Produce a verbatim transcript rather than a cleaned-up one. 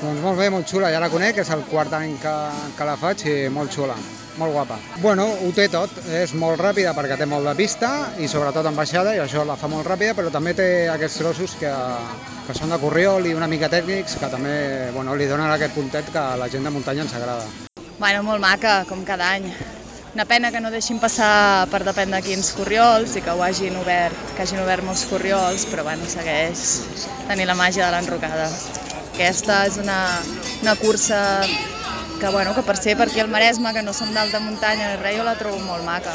Doncs molt bé, molt xula, ja la conec, és el quart any que, que la faig i molt xula, molt guapa. Bueno, ho té tot, és molt ràpida perquè té molt de pista i sobretot en baixada i això la fa molt ràpida, però també té aquests trossos que, que són de corriol i una mica tècnics que també bueno, li donen aquest puntet que a la gent de muntanya ens agrada. Bueno, molt maca, com cada any. Una pena que no deixin passar per depèn de quins corriols i que ho hagin obert, que hagin obert molts corriols, però bueno, segueix tenir la màgia de l'enrocada. Aquesta és una, una cursa que, bueno, que per ser per aquí al Maresme, que no som d'alta muntanya ni res, jo la trobo molt maca.